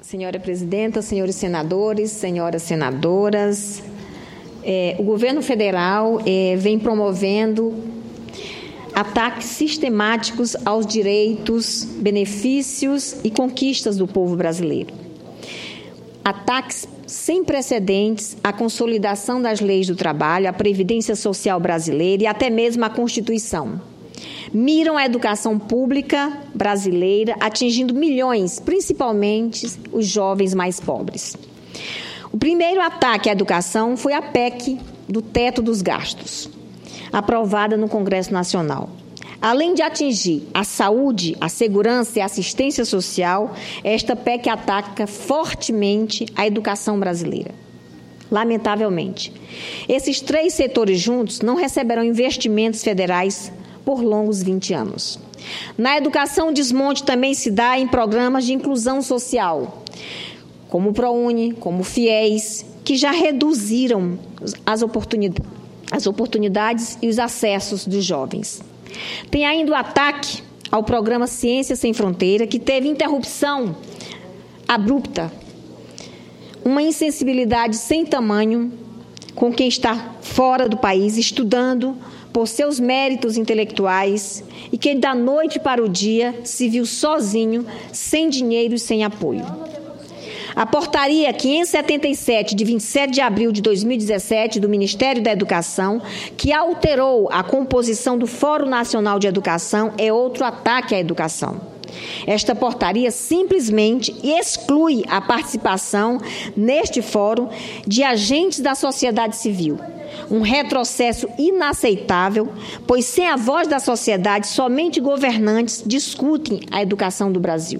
Senhora Presidenta, senhores senadores, senhoras senadoras, o governo federal vem promovendo ataques sistemáticos aos direitos, benefícios e conquistas do povo brasileiro. Ataques sem precedentes à consolidação das leis do trabalho, à Previdência Social brasileira e até mesmo à Constituição. Miram a educação pública brasileira, atingindo milhões, principalmente os jovens mais pobres. O primeiro ataque à educação foi a PEC do teto dos gastos, aprovada no Congresso Nacional. Além de atingir a saúde, a segurança e a assistência social, esta PEC ataca fortemente a educação brasileira. Lamentavelmente, esses três setores juntos não receberão investimentos federais por longos 20 anos. Na educação, o desmonte também se dá em programas de inclusão social, como o ProUni, como o FIES, que já reduziram as oportunidades e os acessos dos jovens. Tem ainda o ataque ao programa Ciência Sem Fronteira, que teve interrupção abrupta, uma insensibilidade sem tamanho com quem está fora do país, estudando por seus méritos intelectuais e que da noite para o dia se viu sozinho, sem dinheiro e sem apoio. A portaria 577, de 27 de abril de 2017, do Ministério da Educação, que alterou a composição do Fórum Nacional de Educação, é outro ataque à educação. Esta portaria simplesmente exclui a participação neste fórum de agentes da sociedade civil. Um retrocesso inaceitável, pois sem a voz da sociedade, somente governantes discutem a educação do Brasil.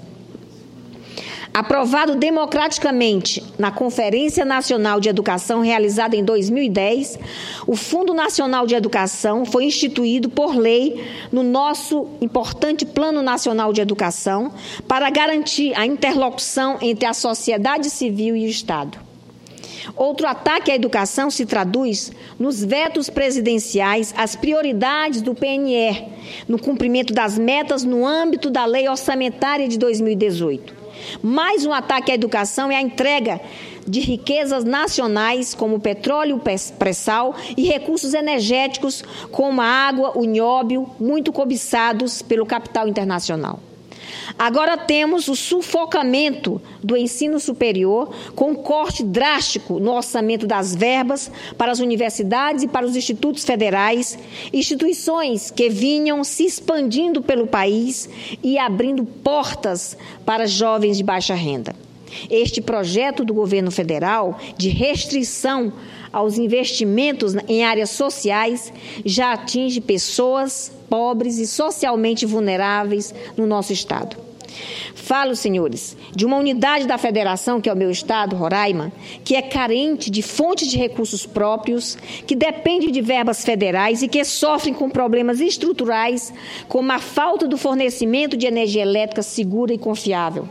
Aprovado democraticamente na Conferência Nacional de Educação realizada em 2010, o Fundo Nacional de Educação foi instituído por lei no nosso importante Plano Nacional de Educação para garantir a interlocução entre a sociedade civil e o Estado. Outro ataque à educação se traduz nos vetos presidenciais às prioridades do PNR, no cumprimento das metas no âmbito da Lei Orçamentária de 2018. Mais um ataque à educação é a entrega de riquezas nacionais, como petróleo, pré-sal e recursos energéticos, como a água, o nióbio, muito cobiçados pelo capital internacional. Agora temos o sufocamento do ensino superior, com um corte drástico no orçamento das verbas para as universidades e para os institutos federais, instituições que vinham se expandindo pelo país e abrindo portas para jovens de baixa renda. Este projeto do governo federal de restrição aos investimentos em áreas sociais já atinge pessoas pobres e socialmente vulneráveis no nosso Estado. Falo, senhores, de uma unidade da federação, que é o meu estado, Roraima, que é carente de fontes de recursos próprios, que depende de verbas federais e que sofrem com problemas estruturais, como a falta do fornecimento de energia elétrica segura e confiável.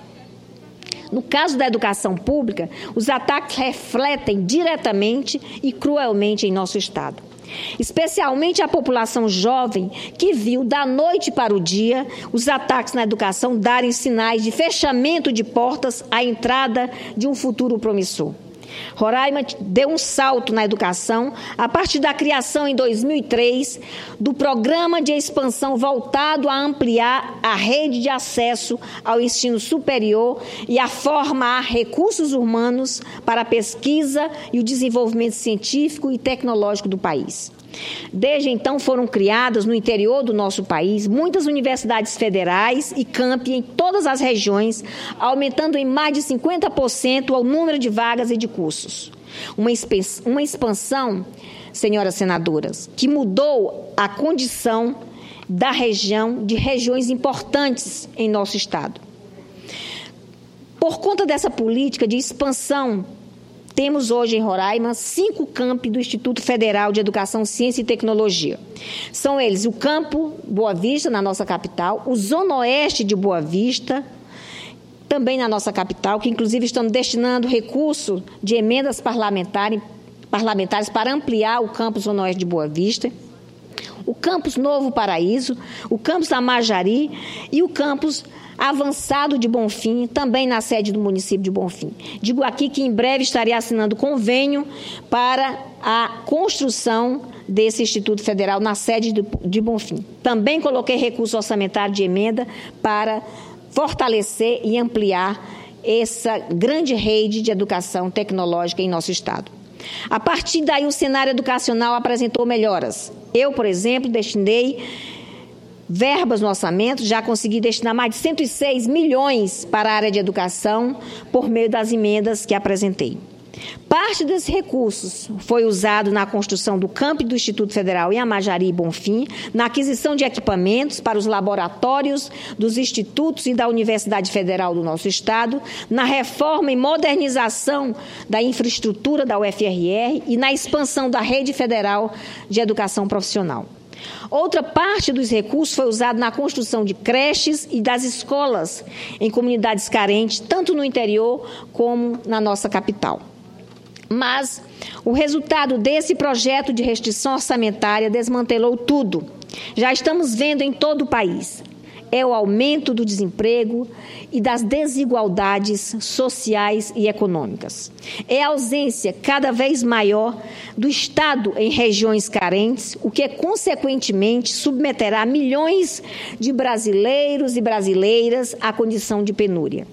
No caso da educação pública, os ataques refletem diretamente e cruelmente em nosso Estado. Especialmente a população jovem, que viu da noite para o dia os ataques na educação darem sinais de fechamento de portas à entrada de um futuro promissor. Roraima deu um salto na educação a partir da criação, em 2003, do Programa de Expansão voltado a ampliar a rede de acesso ao ensino superior e a formar recursos humanos para a pesquisa e o desenvolvimento científico e tecnológico do país. Desde então foram criadas no interior do nosso país muitas universidades federais e campi em todas as regiões, aumentando em mais de 50% o número de vagas e de cursos. Uma expansão, senhoras senadoras, que mudou a condição da região, de regiões importantes em nosso Estado. Por conta dessa política de expansão, temos hoje em Roraima 5 campi do Instituto Federal de Educação, Ciência e Tecnologia. São eles o Campo Boa Vista, na nossa capital, o Zona Oeste de Boa Vista, também na nossa capital, que inclusive estamos destinando recurso de emendas parlamentares para ampliar o Campo Zona Oeste de Boa Vista. o campus Novo Paraíso, o campus Amajari e o campus Avançado de Bonfim, também na sede do município de Bonfim. Digo aqui que em breve estarei assinando convênio para a construção desse Instituto Federal na sede de Bonfim. Também coloquei recurso orçamentário de emenda para fortalecer e ampliar essa grande rede de educação tecnológica em nosso estado. A partir daí, o cenário educacional apresentou melhoras. Eu, por exemplo, destinei verbas no orçamento, já consegui destinar mais de 106 milhões para a área de educação por meio das emendas que apresentei. Parte desses recursos foi usado na construção do campus do Instituto Federal em Amajari e Bonfim, na aquisição de equipamentos para os laboratórios dos institutos e da Universidade Federal do nosso estado, na reforma e modernização da infraestrutura da UFRR e na expansão da rede federal de educação profissional. Outra parte dos recursos foi usada na construção de creches e das escolas em comunidades carentes, tanto no interior como na nossa capital. Mas o resultado desse projeto de restrição orçamentária desmantelou tudo. Já estamos vendo em todo o país. É o aumento do desemprego e das desigualdades sociais e econômicas. É a ausência cada vez maior do Estado em regiões carentes, o que, consequentemente, submeterá milhões de brasileiros e brasileiras à condição de penúria.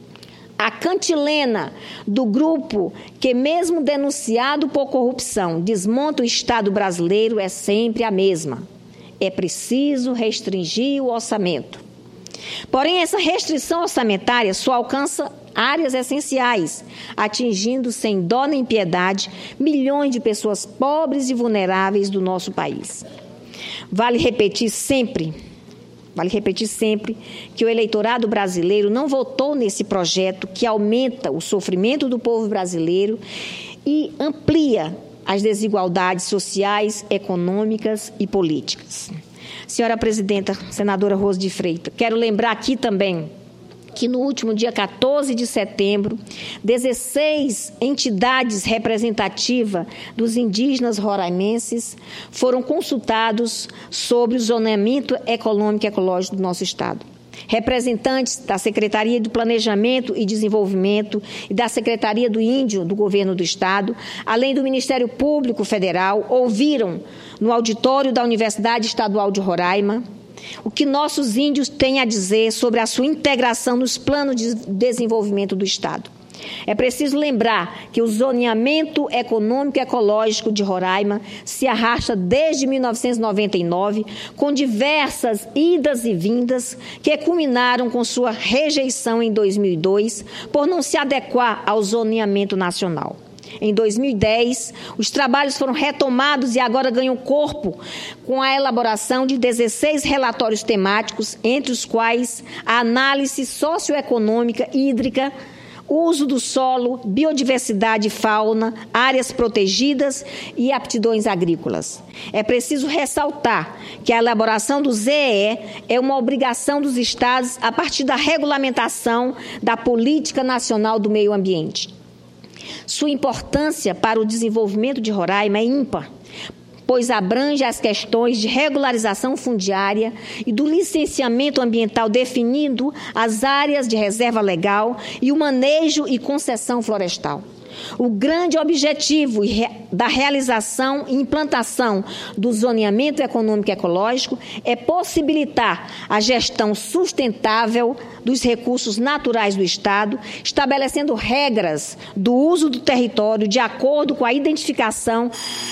A cantilena do grupo que, mesmo denunciado por corrupção, desmonta o Estado brasileiro é sempre a mesma. É preciso restringir o orçamento. Porém, essa restrição orçamentária só alcança áreas essenciais, atingindo sem dó nem piedade milhões de pessoas pobres e vulneráveis do nosso país. Vale repetir sempre que o eleitorado brasileiro não votou nesse projeto que aumenta o sofrimento do povo brasileiro e amplia as desigualdades sociais, econômicas e políticas. Senhora Presidenta, senadora Rose de Freitas, quero lembrar aqui também que no último dia 14 de setembro, 16 entidades representativas dos indígenas roraimenses foram consultados sobre o zoneamento econômico e ecológico do nosso estado. Representantes da Secretaria do Planejamento e Desenvolvimento e da Secretaria do Índio do Governo do Estado, além do Ministério Público Federal, ouviram no auditório da Universidade Estadual de Roraima o que nossos índios têm a dizer sobre a sua integração nos planos de desenvolvimento do Estado. É preciso lembrar que o zoneamento econômico e ecológico de Roraima se arrasta desde 1999, com diversas idas e vindas que culminaram com sua rejeição em 2002 por não se adequar ao zoneamento nacional. Em 2010, os trabalhos foram retomados e agora ganham corpo com a elaboração de 16 relatórios temáticos, entre os quais a análise socioeconômica hídrica, uso do solo, biodiversidade e fauna, áreas protegidas e aptidões agrícolas. É preciso ressaltar que a elaboração do ZEE é uma obrigação dos estados a partir da regulamentação da Política Nacional do Meio Ambiente. Sua importância para o desenvolvimento de Roraima é ímpar, pois abrange as questões de regularização fundiária e do licenciamento ambiental, definindo as áreas de reserva legal e o manejo e concessão florestal. O grande objetivo da realização e implantação do zoneamento econômico e ecológico é possibilitar a gestão sustentável dos recursos naturais do Estado, estabelecendo regras do uso do território de acordo com a identificação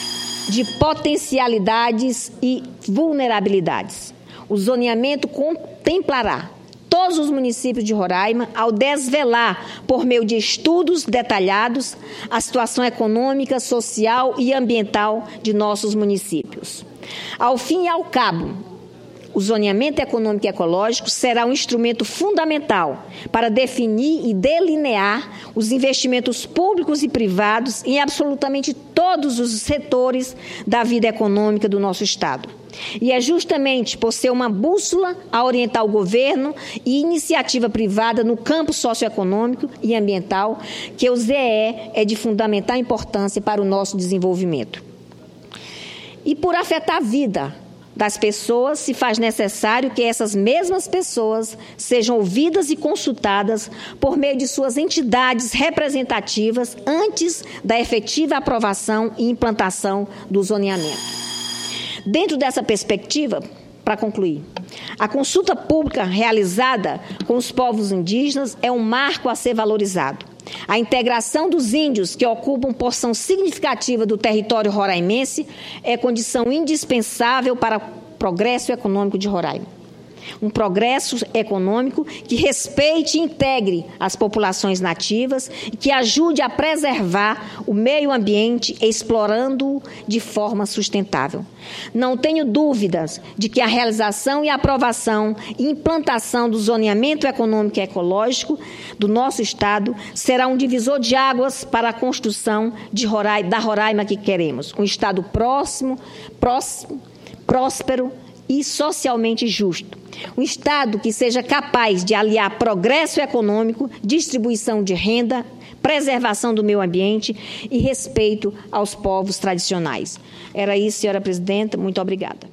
de potencialidades e vulnerabilidades. O zoneamento contemplará todos os municípios de Roraima ao desvelar, por meio de estudos detalhados, a situação econômica, social e ambiental de nossos municípios. Ao fim e ao cabo, o zoneamento econômico e ecológico será um instrumento fundamental para definir e delinear os investimentos públicos e privados em absolutamente todos os setores da vida econômica do nosso Estado. E é justamente por ser uma bússola a orientar o governo e iniciativa privada no campo socioeconômico e ambiental que o ZEE é de fundamental importância para o nosso desenvolvimento. E por afetar a vida, das pessoas, se faz necessário que essas mesmas pessoas sejam ouvidas e consultadas por meio de suas entidades representativas antes da efetiva aprovação e implantação do zoneamento. Dentro dessa perspectiva, para concluir, a consulta pública realizada com os povos indígenas é um marco a ser valorizado. A integração dos índios, que ocupam porção significativa do território roraimense, é condição indispensável para o progresso econômico de Roraima. Um progresso econômico que respeite e integre as populações nativas e que ajude a preservar o meio ambiente, explorando-o de forma sustentável. Não tenho dúvidas de que a realização e aprovação e implantação do zoneamento econômico e ecológico do nosso Estado será um divisor de águas para a construção da Roraima que queremos. Um Estado próspero e socialmente justo. Um Estado que seja capaz de aliar progresso econômico, distribuição de renda, preservação do meio ambiente e respeito aos povos tradicionais. Era isso, senhora presidenta. Muito obrigada.